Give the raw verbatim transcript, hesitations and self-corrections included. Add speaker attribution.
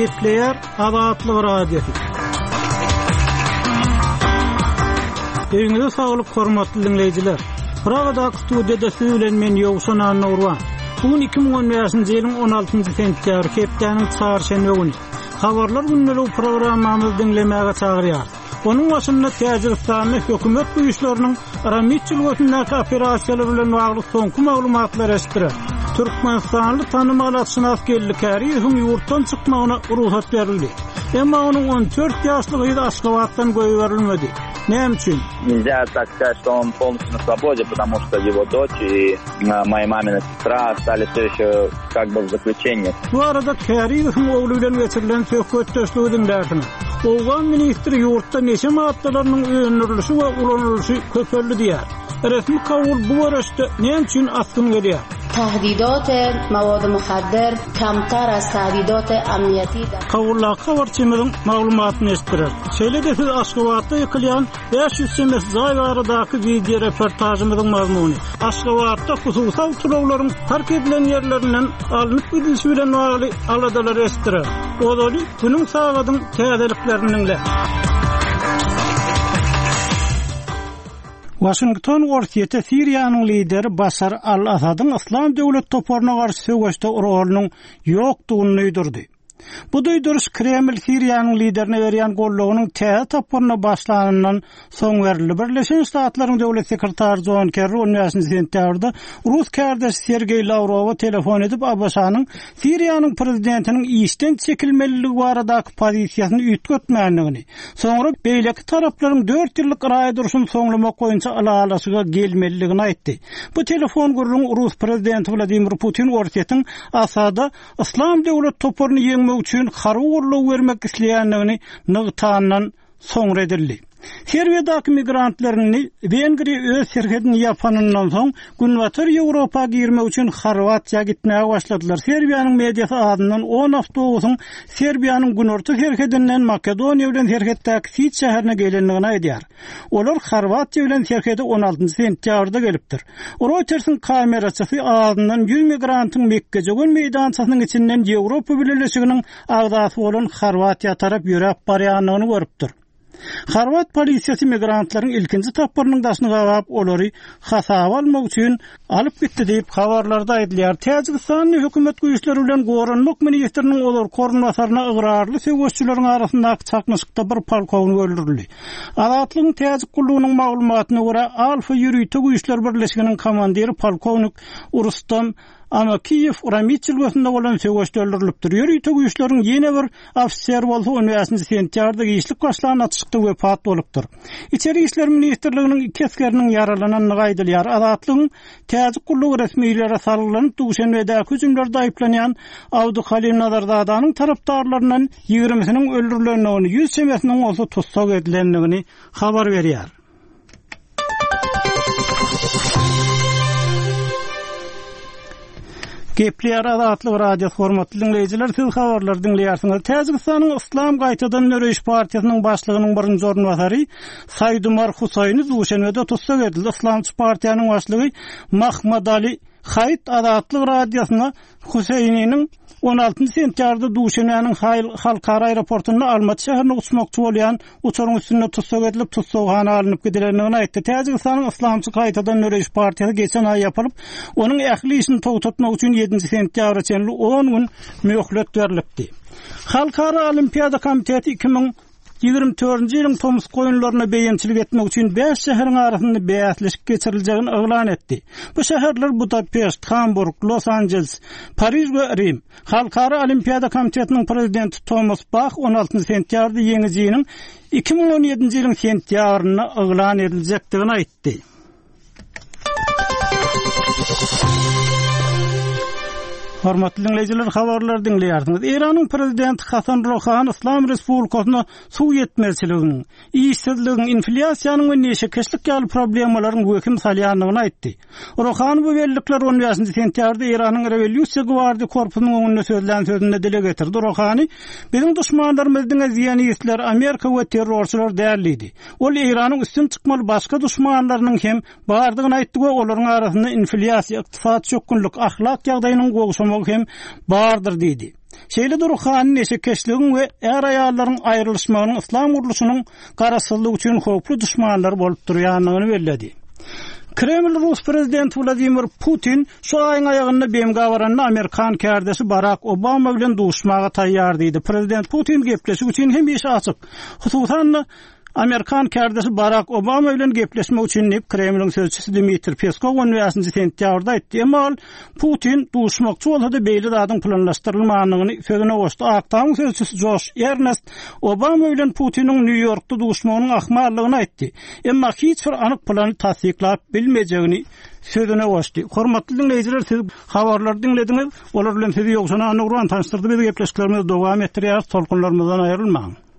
Speaker 1: Gepleyer Azatlyk Radiosu. Eýňize saglyk, hormatly dinleýijiler. Pragada studiýada söýlenmen Ýowşan Nurwan. Bugün iki bin on beşinji ýylyň on altynjy sentýabr hepdeniň çarşembe güni. Habarlar günlük programmamyzy dinlemäge çagyrýar. Onuň başynda Täjikistanyň hökümet güýçleriniň aramitçiligindäki operasiýalar bilen bagly soňky maglumatlar eşitdiler. Türkmenistanly tanymal atşynas gellikäri ýurtdan çykmagyna ruhsat berildi. Emma onuň on dört ýaşlygy Aşgabatdan goýberilmedi. Näme üçin?
Speaker 2: Нельзя так сказать, что он полностью на свободе, потому что его дочь и моя мамина сестра остались все еще как бы в заключении.
Speaker 1: Bu arada Karimov'un oğlu bilen geçirilen söhbetleşigini dinlerdim. Owgan ministri ýurtda neçe maddalarynyň öňürilişi we ulanylýşy köpeldi diýär. Resmi kabul bu barada näme üçin askyn gelýär?
Speaker 3: تهدیدات مواد مخدر کمتر از تهدیدات امنیتی در
Speaker 1: Kavullar kavarçymyň maglumatyny eşitdiler. Şeýle-de siz Aşgabatda ýykylýan beş yüz semes zaýgaradaky video reportajymyň mazmuny. Aşgabatda hususal tulawlaryň tark edilen ýerlerinden alınıp gidilişi bilen bagly aladalar eşitdiler. Odaly günüň sagadyň täzeliklerini Washington Ortiýete Siriýanyň lideri Bashar al-Asadyň Islam döwlet toparyna garşy söwüşde urulunyň ýokdugyny öýdürdi. Bu duýduruş Kreml Siriýanyň liderine berýän gollagynyň täze toparyna başlanandan soň berildi. Birleşen Ştatlaryň döwlet sekretary John Kerry on beşinji sentýabrda Rus kardeş Sergey Lavrowa telefon edip Abbasanyň Siriýanyň prezidentiniň işden çekilmeliligi baradaky pozisiýasyny üýtgetmänligini, soňra beýleki taraplaryň dört ýyllyk iraýa duruşyny soňlamak boýunça alalasıga gelmeliligini aýtdy. Bu telefon gurulmagy Rus prezidenti Vladimir Putin Ortiýetiň Asada Islam döwlet toparyny ýeňmek üçin harwurlyk bermek isleýänligini nygtandan soňra edildi. Serbiýadaky migrantlaryny Wengriýa öz serhedini ýapanyndan soň Günbatyr Ýewropa girmek üçin Horwatiýa gitmäge başladylar. Serbiýanyň mediýasy adyndan on awtobusyň Serbiýanyň günorta serhedinden Makedoniýa bilen serheddäki Sit şäherine gelenligini aýdýar. Olar Horwatiýa bilen serhede on altynjy sentýabrda gelipdir. Reuters'ın kameraçysy adyndan yüz migrantyň Mekkeje meýdançasynyň içinden Ýewropa birleşiginiň agdasy bolan Horwatiýa tarap ýörep barýanlygyny görüpdir. Horvat polisiýasy migrantlaryň ilkinji taparynyň daşyny gabap olary hasaba almak üçin alyp gitdi diýip habarlarda aýdylýar. Täjikistanyň hökümet güýçleri bilen Goranlyk ministriniň olar korunmasaryna ıgrarly söwüşçüleriň arasyndaky çakmyşykda bir polkownik öldürildi. Azatlygyň täzik gullugynyň maglumatyna görä Alfa ýürüýte güýçler birleşiginiň komandiri polkownik Urustam Ama Kiyev uramitçiliginde bolan söwüşde öldürilipdir. Ýürüýte güýçleriň ýene bir ofisier bolsa on beşinji sentýabrda giýişlik başlanan atışykda wepat bolupdyr. İçeri işler ministrliginiň iki askeriniň yaralanyny gaýdylýar. Azatlygyň täzik gullugy resmiýetlere sarylanyp duşanbedäki hüjümlerde aýplanýan Awdy Halim Nazardadanyň tarapdarlaryndan ýigrimisiň öldürilendigini, ýüz semesiniň bolsa tutsak edilendigini habar berýär. Gepleyer Azatlyk Radio hormatly dinleýijiler, siz habarlar dinleýärsiňiz. Täjikistanyň Islam gaýtadan Nöreýiş partiýasynyň başlygynyň birinji ornwasary Saýdumar Husaýny Duşanbede tutsak edildi. Islamçy partiýanyň başlygy Mahmadali Hayt Azatlyk Radiosyna Husaýnyň on altynjy sentýabrda Duşanbeň halkara aeroportunda Almaty şäherine uçmakçy bolýan uçaryň üstünde tutsak edilip tutsakhana alınıp gidilendigini aýtdy. Täjikistanyň Islamçy gaýtadan Nöreýiş partiýasy geçen aý ýapalyp, onuň ähli işini togatmak üçin yedinji sentýabra çenli on gün möhlet berilipdi. Halkara Olimpiada Komiteti iki bin ýygrimi dördünji ýylyň Tomus goýunlaryna beýençilik etmek üçin beş şäheriň arasynda beýatleşik geçiriljegini eglan etdi. Bu şäherler Budapest, Hamburg, Los Angeles, Paris we Rim. Halkara Olimpiada Komitetining prezidenti Thomas Bach on altynjy sentýabrda ýeňijiniň iki bin on ýedinji ýylyň sentýabryna eglan ediljekdigini aýtdy. Hormatly dinleyijiler, habarlar dinleýärsiňiz. Iranyň prezidenti Hasan Rouhani Islam Respublikasyna suw ýetmezçiliginiň, işsizligiň, inflasiýanyň we neşekeşlik ýaly problemalaryň hökm salýanlygyny aýtdy. Rouhani bu bellikler on beşinji sentýabrda Iranyň Rewolýusiýa Gwardiýa korpusynyň öňünde sözlän sözünde dile getirdi. Rouhani, "Biziň düşmanlarymyzyň ziýanyýetler Amerika we terrorçylar däldi. Ol Iranyň üstün çykmaly başga düşmanlarynyň hem bardygyny aýtdy we olaryň arasynda inflasiýa, ykdysat çökünlük, ahlak ýagdaýynyň gowşumy duşmak hem bardyr diýdi. Şeýle durukanyň neşekeşligin we er aýallaryň aýrylşmagynyň islam urluşynyň garasızlygy üçin howply duşmanlar bolup durýanyny bellädi. Kreml Rus prezidenti Vladimir Putin şu ayın ayağında B M G varanna Amerikan kärdesi Barack Obama bilen duşmaga taýýar diýdi. Prezident Putin gepleşik üçin hem iş açyk. Hususan Amerikan kärdesi Barack Obama bilen gepleşmek üçin nep Kremlin sözçüsü Dmitri Peskov on sentýabrda aýtdy. Emal Putin duşmakçy bolsa-da beýle zadyň planlaşdyrylmagyny sözüne goşdy. Aktaň sözçüsü Josh Ernest Obama bilen Putiniň New Yorkda duşmagynyň ahmarlygyny aýtdy. Emma hiç bir anyk plany tasdiklap bilmejegini sözüne goşdy. Hormatly dinleýijiler, siz habarlary dinlediňiz. Olar bilen sizi ýokşana anyk uran tanışdyrdy. Biz gepleşiklerimizi dowam etdirýär. Tolkunlarymyzdan aýrylmaň.